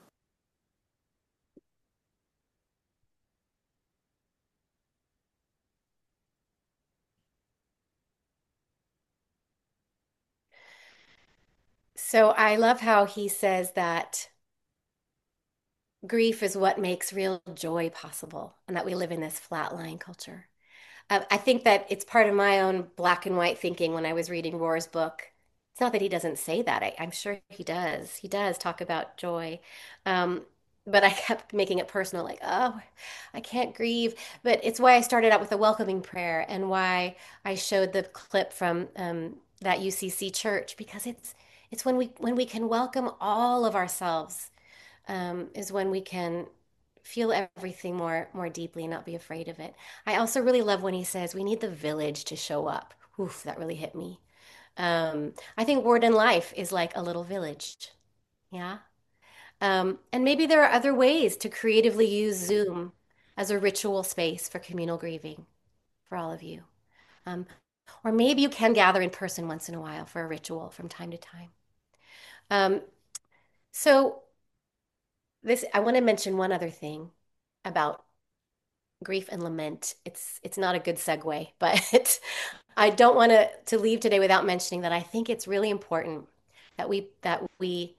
So I love how he says that grief is what makes real joy possible and that we live in this flatline culture. Uh, I think that it's part of my own black and white thinking when I was reading Rohr's book. It's not that he doesn't say that. I, I'm sure he does. He does talk about joy. Um, but I kept making it personal, like, oh, I can't grieve. But it's why I started out with a welcoming prayer and why I showed the clip from um, that U C C church, because it's it's when we when we can welcome all of ourselves, um, is when we can feel everything more more deeply and not be afraid of it. I also really love when he says we need the village to show up. Oof, that really hit me. Um, I think Word in Life is like a little village. Yeah. Um, and maybe there are other ways to creatively use Zoom as a ritual space for communal grieving for all of you. Um, or maybe you can gather in person once in a while for a ritual from time to time. Um, so this, I want to mention one other thing about grief and lament. It's it's not a good segue, but I don't want to to leave today without mentioning that I think it's really important that we that we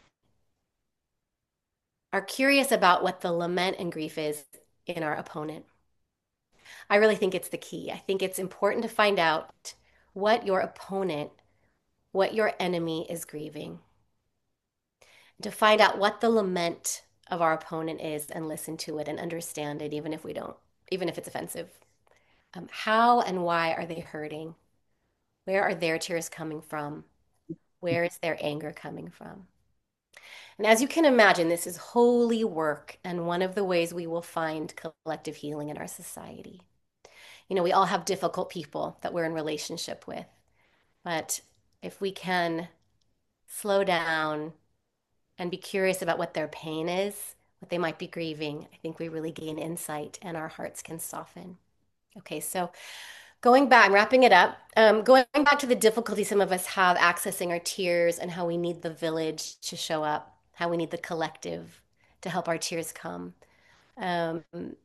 are curious about what the lament and grief is in our opponent. I really think it's the key. I think it's important to find out what your opponent, what your enemy is grieving, to find out what the lament of our opponent is and listen to it and understand it, even if we don't, even if it's offensive. Um, how and why are they hurting? Where are their tears coming from? Where is their anger coming from? And as you can imagine, this is holy work and one of the ways we will find collective healing in our society. You know, we all have difficult people that we're in relationship with, but if we can slow down and be curious about what their pain is, what they might be grieving, I think we really gain insight and our hearts can soften. Okay, so going back, wrapping it up, um, going back to the difficulty some of us have accessing our tears and how we need the village to show up, how we need the collective to help our tears come. Um,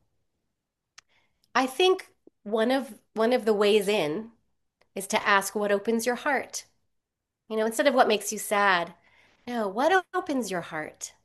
I think one of one of the ways in is to ask what opens your heart. You know, instead of what makes you sad, no, what opens your heart?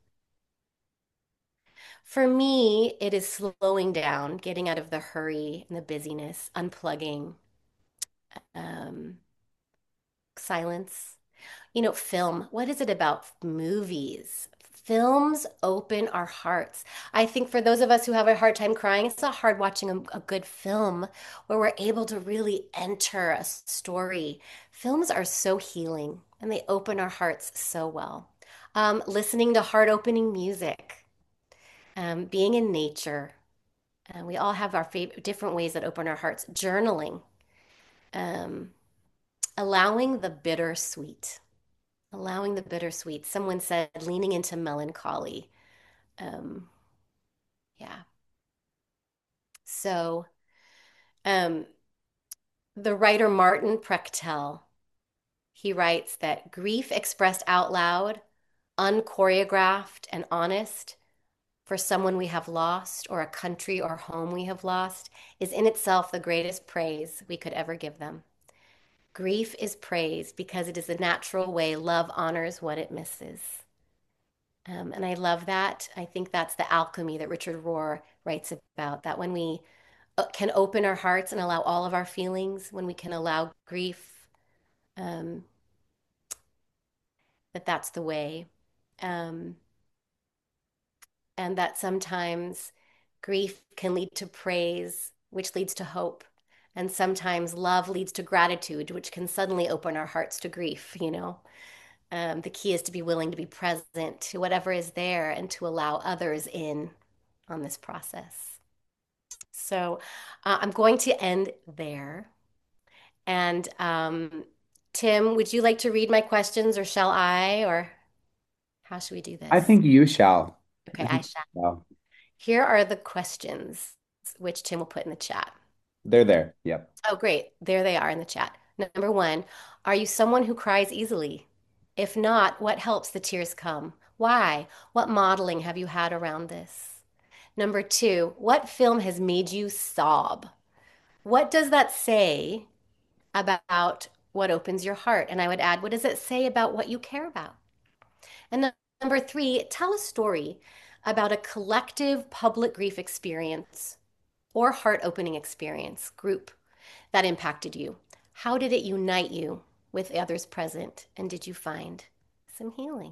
For me, it is slowing down, getting out of the hurry and the busyness, unplugging, um, silence. You know, film, what is it about movies? Films open our hearts. I think for those of us who have a hard time crying, it's not hard watching a, a good film where we're able to really enter a story. Films are so healing and they open our hearts so well. Um, listening to heart-opening music, um, being in nature. Uh, we all have our favorite different ways that open our hearts. Journaling, um, allowing the bittersweet. Allowing the bittersweet. Someone said leaning into melancholy. Um, yeah. So, um, the writer Martin Prechtel, he writes that grief expressed out loud, unchoreographed and honest for someone we have lost or a country or home we have lost is in itself the greatest praise we could ever give them. Grief is praise because it is the natural way love honors what it misses. Um, and I love that. I think that's the alchemy that Richard Rohr writes about, that when we uh, can open our hearts and allow all of our feelings, when we can allow grief, um, that that's the way. Um, and that sometimes grief can lead to praise, which leads to hope. And sometimes love leads to gratitude, which can suddenly open our hearts to grief, you know. Um, the key is to be willing to be present to whatever is there and to allow others in on this process. So uh, I'm going to end there. And um, Tim, would you like to read my questions or shall I? Or how should we do I this? think you shall. Okay, I I think shall. you shall. Here are the questions, which Tim will put in the chat. They're there. Yep. Oh, great. There they are in the chat. Number one, are you someone who cries easily? If not, what helps the tears come? Why? What modeling have you had around this? Number two, what film has made you sob? What does that say about what opens your heart? And I would add, what does it say about what you care about? And number three, tell a story about a collective public grief experience or heart opening experience, group that impacted you. How did it unite you with others present? And did you find some healing?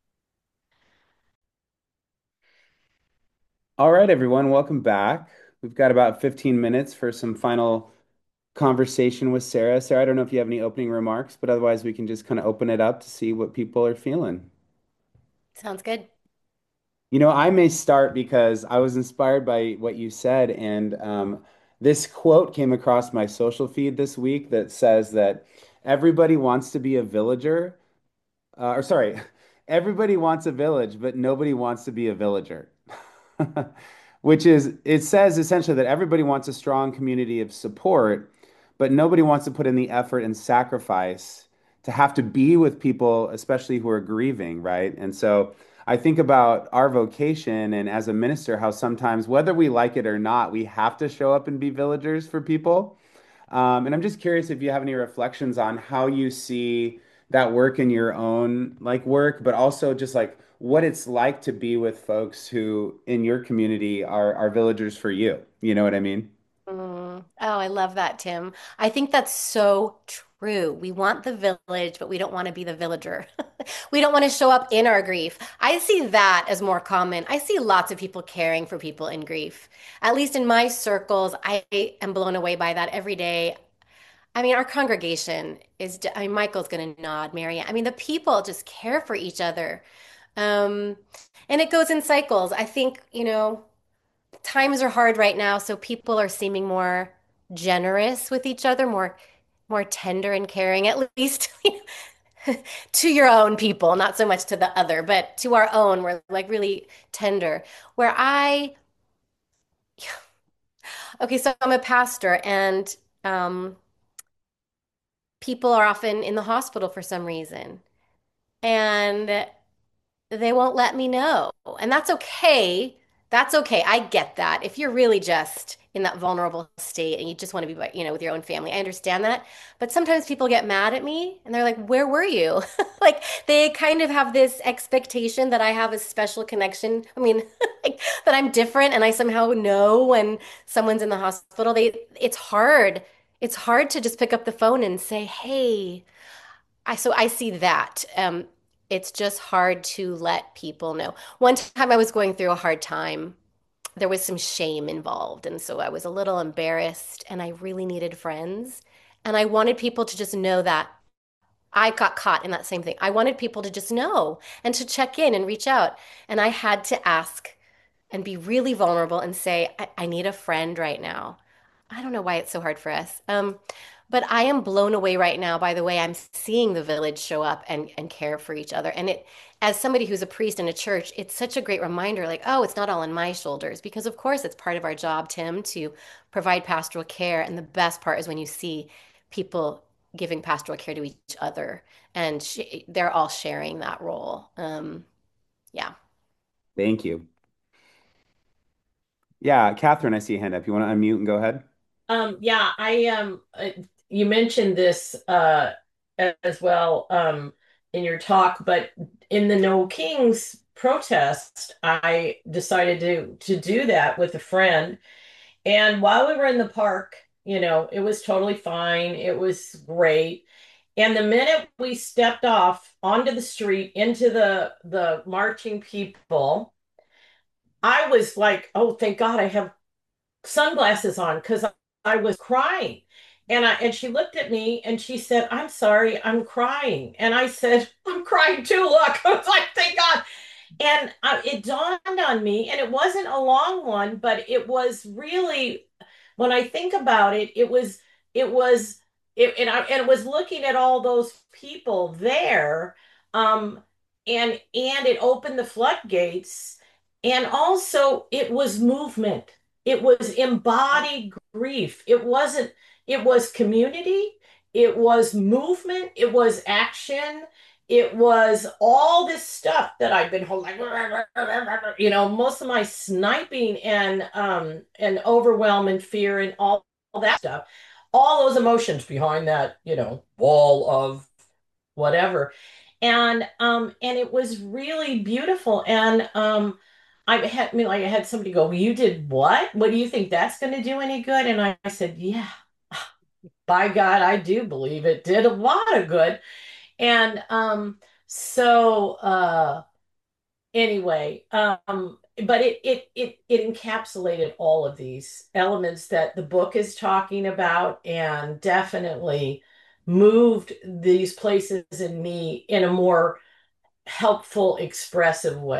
All right, everyone, welcome back. We've got about fifteen minutes for some final conversation with Sarah. Sarah, I don't know if you have any opening remarks, but otherwise we can just kind of open it up to see what people are feeling. Sounds good. You know, I may start because I was inspired by what you said, and um, this quote came across my social feed this week that says that everybody wants to be a villager, uh, or sorry, everybody wants a village, but nobody wants to be a villager. Which is, it says essentially that everybody wants a strong community of support, but nobody wants to put in the effort and sacrifice to have to be with people, especially who are grieving, right? And so I think about our vocation and as a minister, how sometimes, whether we like it or not, we have to show up and be villagers for people. Um, and I'm just curious if you have any reflections on how you see that work in your own like work, but also just like what it's like to be with folks who in your community are are villagers for you. You know what I mean? Mm. Oh, I love that, Tim. I think that's so true. We want the village, but we don't want to be the villager. We don't want to show up in our grief. I see that as more common. I see lots of people caring for people in grief. At least in my circles, I am blown away by that every day. I mean, our congregation is, I mean, Michael's going to nod, Mary. I mean, the people just care for each other. Um, and it goes in cycles. I think, you know, times are hard right now, so people are seeming more generous with each other, more more tender and caring, at least to your own people, not so much to the other, but to our own, we're like really tender. Where I, okay, so I'm a pastor and um, people are often in the hospital for some reason. And they won't let me know. And that's okay. That's okay. I get that. If you're really just in that vulnerable state and you just want to be, you know, with your own family, I understand that. But sometimes people get mad at me and they're like, "Where were you?" Like they kind of have this expectation that I have a special connection. I mean, like that I'm different and I somehow know when someone's in the hospital. They, it's hard. It's hard to just pick up the phone and say, "Hey." I so I see that. Um, it's just hard to let people know. One time I was going through a hard time. There was some shame involved, and so I was a little embarrassed, and I really needed friends. And I wanted people to just know that I got caught in that same thing. I wanted people to just know and to check in and reach out. And I had to ask and be really vulnerable and say, I, I need a friend right now. I don't know why it's so hard for us. Um, but I am blown away right now by the way I'm seeing the village show up and, and care for each other. And it, as somebody who's a priest in a church, it's such a great reminder, like, oh, it's not all on my shoulders. Because of course it's part of our job, Tim, to provide pastoral care. And the best part is when you see people giving pastoral care to each other and sh they're all sharing that role. Um, yeah. Thank you. Yeah, Catherine, I see a hand up. You want to unmute and go ahead? Um, yeah, I um, uh, you mentioned this uh as well um in your talk, but in the No Kings protest, I decided to to do that with a friend. And while we were in the park, you know, it was totally fine. It was great. And the minute we stepped off onto the street into the the marching people, I was like, oh, thank God I have sunglasses on because I was crying. And I and she looked at me and she said, I'm sorry, I'm crying. And I said, I'm crying too. Look, I was like, thank God. And uh, it dawned on me, and it wasn't a long one, but it was really, when I think about it, it was, it was, it, and I, and it was looking at all those people there, um, and and it opened the floodgates, and also it was movement. It was embodied grief. It wasn't, it was community, it was movement, it was action, it was all this stuff that I've been holding, like, you know, most of my sniping and um and overwhelm and fear and all, all that stuff, all those emotions behind that, you know, wall of whatever. And um and it was really beautiful. And um I had, I mean, like I had somebody go, well, you did what? What do you think that's going to do any good? And I, I said, yeah, by God, I do believe it did a lot of good. And um, so uh, anyway, um, but it, it it it encapsulated all of these elements that the book is talking about, and definitely moved these places in me in a more helpful, expressive way.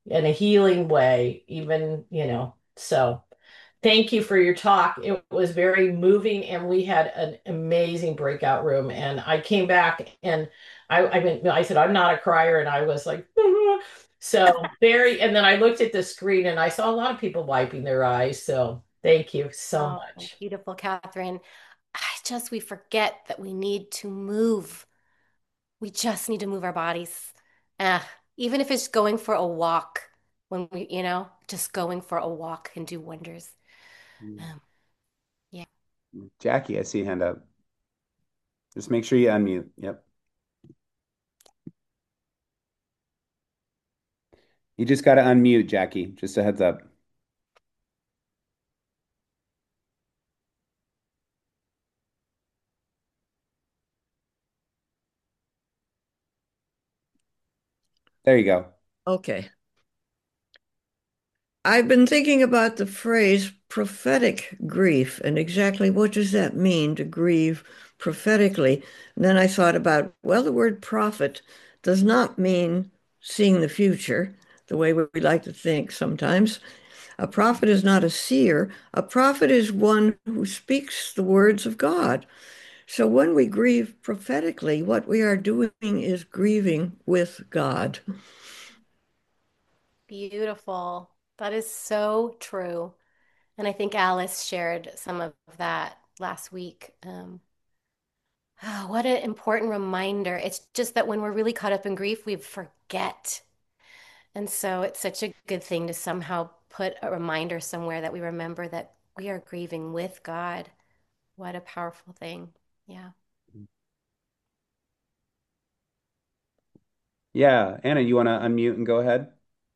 in a healing way, even, you know. So thank you for your talk. It was very moving, and we had an amazing breakout room. And I came back and I, I mean, I said, I'm not a crier. And I was like, so very, and then I looked at the screen and I saw a lot of people wiping their eyes. So thank you so Oh, much. beautiful, Catherine. I just, we forget that we need to move. We just need to move our bodies. Uh, Even if it's going for a walk, when we, you know, just going for a walk can do wonders. Mm. Um, yeah. Jackie, I see a hand up. Just make sure you unmute. Yep. You just got to unmute, Jackie. Just a heads up. There you go. Okay. I've been thinking about the phrase prophetic grief and exactly what does that mean to grieve prophetically. And then I thought about, well, the word prophet does not mean seeing the future the way we like to think sometimes. A prophet is not a seer. A prophet is one who speaks the words of God. So when we grieve prophetically, what we are doing is grieving with God. Beautiful. That is so true. And I think Alice shared some of that last week. Um, oh, what an important reminder. It's just that when we're really caught up in grief, we forget. And so it's such a good thing to somehow put a reminder somewhere that we remember that we are grieving with God. What a powerful thing. Yeah. Yeah, Anna, you want to unmute and go ahead?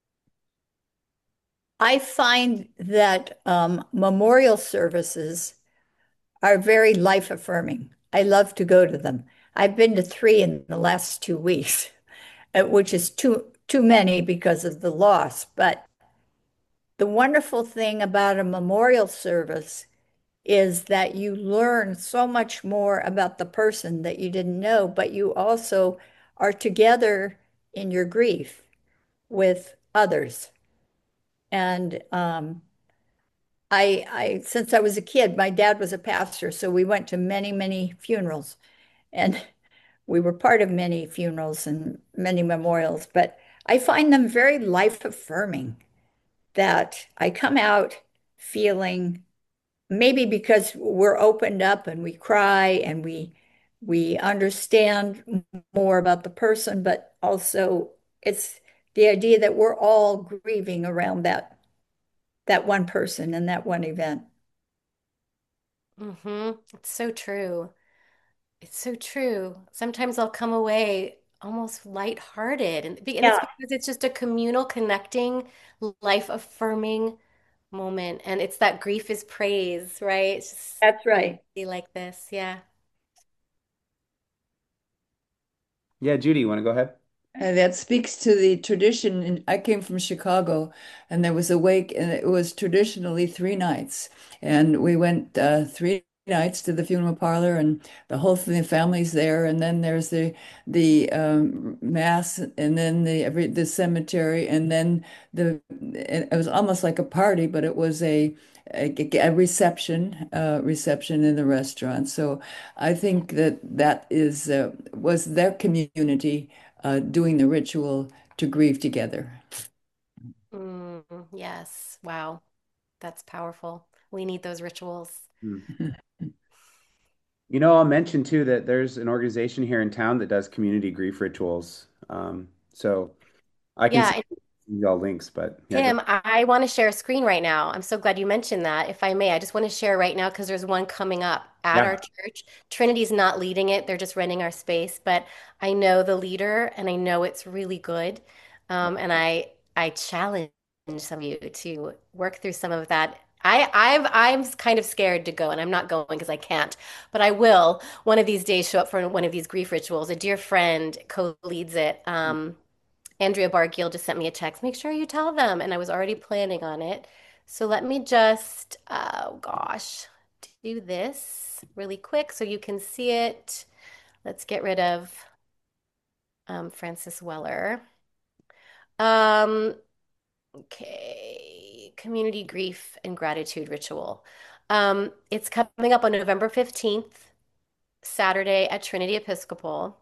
I find that um, memorial services are very life affirming. I love to go to them. I've been to three in the last two weeks, uh, which is too too many because of the loss. But the wonderful thing about a memorial service is that you learn so much more about the person that you didn't know, but you also are together in your grief with others. And um, I, I, since I was a kid, my dad was a pastor, so we went to many, many funerals, and we were part of many funerals and many memorials. But I find them very life affirming. That I come out feeling maybe because we're opened up and we cry and we we understand more about the person, but also it's the idea that we're all grieving around that that one person and that one event. Mm-hmm. It's so true. It's so true. Sometimes I'll come away almost lighthearted, and be- and it's Yeah, because it's just a communal, connecting, life-affirming moment, and it's that grief is praise, right? It's just that's right. be like this, yeah. Yeah, Judy, you want to go ahead? And that speaks to the tradition. And I came from Chicago, and there was a wake, and it was traditionally three nights. And we went uh, three nights to the funeral parlor, and the whole thing, the family's there. And then there's the the um, mass, and then the every the cemetery, and then the it was almost like a party, but it was a a, a reception uh, reception in the restaurant. So I think that that is uh, was their community uh, doing the ritual to grieve together. Mm, yes. Wow. That's powerful. We need those rituals. Hmm. You know, I'll mention too that there's an organization here in town that does community grief rituals. Um, so I can Yeah, send you all links, but yeah, go. Tim, I want to share a screen right now. I'm so glad you mentioned that. If I may, I just want to share right now because there's one coming up at Yeah. our church. Trinity's not leading it, they're just renting our space, but I know the leader and I know it's really good. Um, and I I challenge some of you to work through some of that. I, I've I'm kind of scared to go, and I'm not going because I can't, but I will one of these days show up for one of these grief rituals. A dear friend co-leads it. Um, Andrea Bargiel just sent me a text. Make sure you tell them. And I was already planning on it. So let me just, oh gosh, do this really quick so you can see it. Let's get rid of um, Francis Weller. Um, Okay, community grief and gratitude ritual. Um, it's coming up on November fifteenth, Saturday at Trinity Episcopal,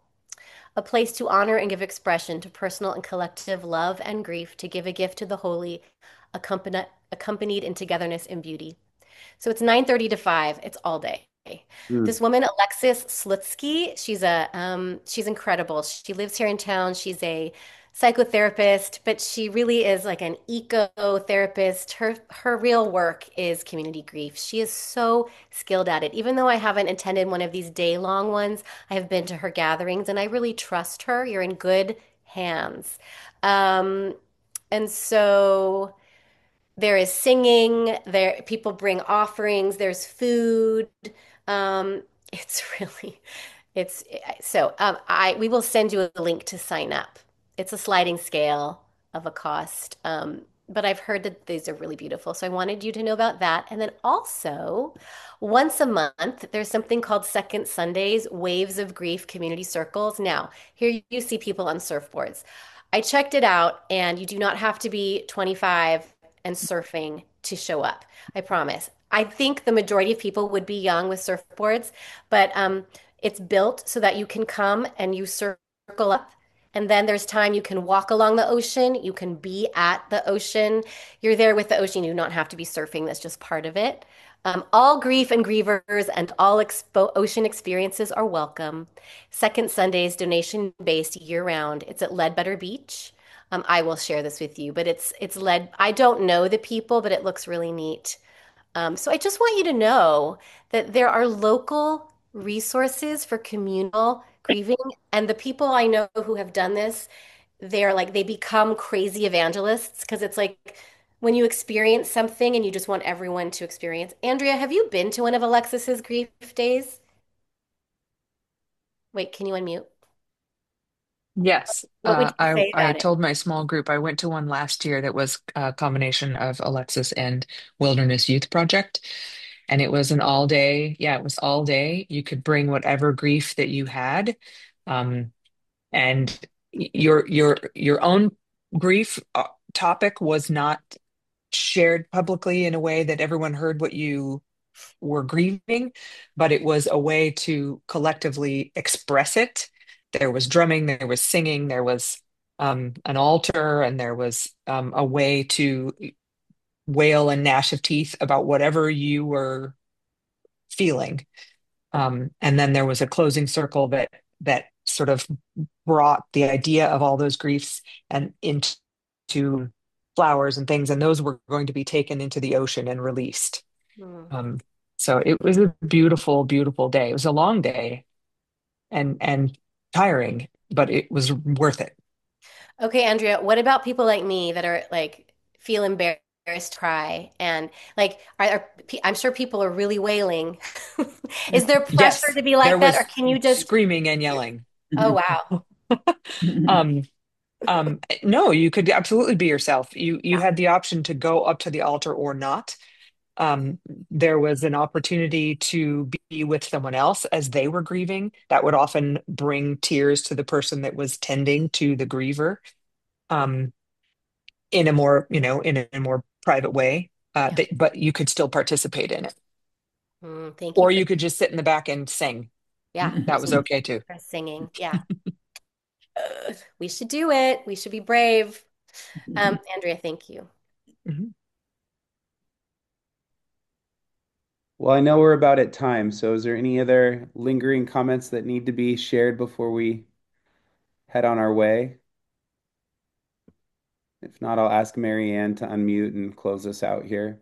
a place to honor and give expression to personal and collective love and grief, to give a gift to the holy, accompanied, accompanied in togetherness and beauty. So it's nine thirty to five. It's all day. Mm. This woman, Alexis Slutsky, she's a um, she's incredible. She lives here in town. She's a psychotherapist, but she really is like an eco-therapist. Her her real work is community grief. She is so skilled at it. Even though I haven't attended one of these day-long ones, I have been to her gatherings and I really trust her. You're in good hands. Um, and so there is singing, there people bring offerings, there's food. Um, it's really, it's so um, I we will send you a link to sign up. It's a sliding scale of a cost. Um, but I've heard that these are really beautiful. So I wanted you to know about that. And then also, once a month, there's something called Second Sundays, Waves of Grief Community Circles. Now, here you see people on surfboards. I checked it out, and you do not have to be twenty-five and surfing to show up. I promise. I think the majority of people would be young with surfboards, but um, it's built so that you can come and you circle up. And then there's time you can walk along the ocean. You can be at the ocean. You're there with the ocean. You don't have to be surfing. That's just part of it. Um, all grief and grievers and all expo ocean experiences are welcome. Second Sundays, donation based year round. It's at Ledbetter Beach. Um, I will share this with you, but it's it's led. I don't know the people, but it looks really neat. Um, so I just want you to know that there are local resources for communal grieving, and the people I know who have done this, they're like they become crazy evangelists because it's like when you experience something and you just want everyone to experience. Andrea, have you been to one of Alexis's grief days? Wait, can you unmute? Yes, What would uh, you I say I about it? told my small group I went to one last year that was a combination of Alexis and Wilderness Youth Project, and it was an all day. Yeah, it was all day. You could bring whatever grief that you had, um, and y- your your your own grief uh, topic was not shared publicly in a way that everyone heard what you were grieving, but it was a way to collectively express it. There was drumming, there was singing, there was um, an altar, and there was um, a way to wail and gnash of teeth about whatever you were feeling. Um, and then there was a closing circle that that sort of brought the idea of all those griefs and into flowers and things, and those were going to be taken into the ocean and released. Hmm. Um, so it was a beautiful, beautiful day. It was a long day and and tiring, but it was worth it. Okay, Andrea, what about people like me that are like feel embarrassed to cry and like are, are I'm sure people are really wailing. Is there pressure Yes, to be there like that, or was can you just, screaming and yelling. oh wow. Um, um, no, you could absolutely be yourself. You you Yeah. had the option to go up to the altar or not. Um, there was an opportunity to be with someone else as they were grieving. That would often bring tears to the person that was tending to the griever. Um, in a more, you know, in a, in a more private way. Uh, Yeah. that, but you could still participate in it, Mm, thank you or for you could just sit in the back and sing. yeah, That was okay too. for singing. Yeah. Ugh, we should do it. We should be brave. Um, Andrea, thank you. Mhm. Well, I know we're about at time, so is there any other lingering comments that need to be shared before we head on our way? If not, I'll ask Mary Ann to unmute and close us out here.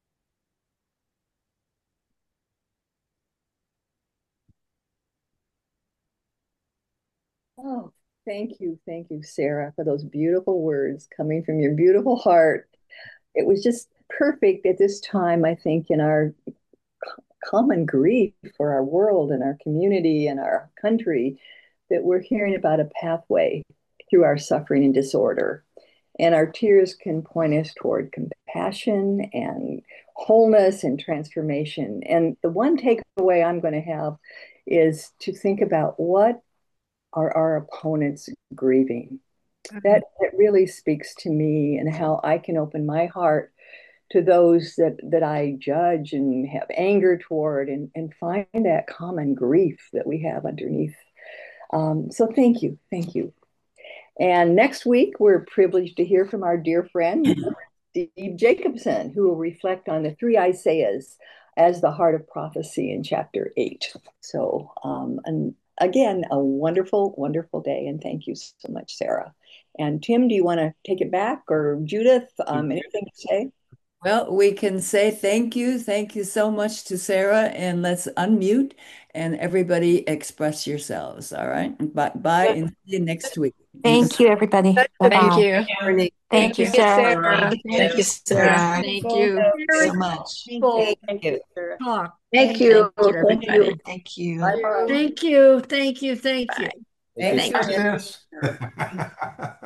Oh, thank you. Thank you, Sarah, for those beautiful words coming from your beautiful heart. It was just perfect at this time, I think, in our common grief for our world and our community and our country, that we're hearing about a pathway through our suffering and disorder. And our tears can point us toward compassion and wholeness and transformation. And the one takeaway I'm going to have is to think about, what are our opponents grieving? that, that really speaks to me and how I can open my heart to those that, that I judge and have anger toward, and, and find that common grief that we have underneath. Um, so thank you. Thank you. And next week, we're privileged to hear from our dear friend, Steve Jacobson, who will reflect on the three Isaiahs as the heart of prophecy in chapter eight. So, um, and again, a wonderful, wonderful day. And thank you so much, Sarah. And Tim, do you want to take it back, or Judith, um, anything to say? Well, we can say thank you. Thank you so much to Sarah, and let's unmute and everybody express yourselves. All right. Bye bye, and see you next week. Thank you, everybody. Bye-bye. Thank you. Thank, Thank you, you, Sarah. Sarah. Thank you, Sarah. Thank you so much. Thank you. Talk. Thank you. Thank you, everybody. Thank you. Bye-bye. Thank you. Thank you. Thank you. Thank Thank you.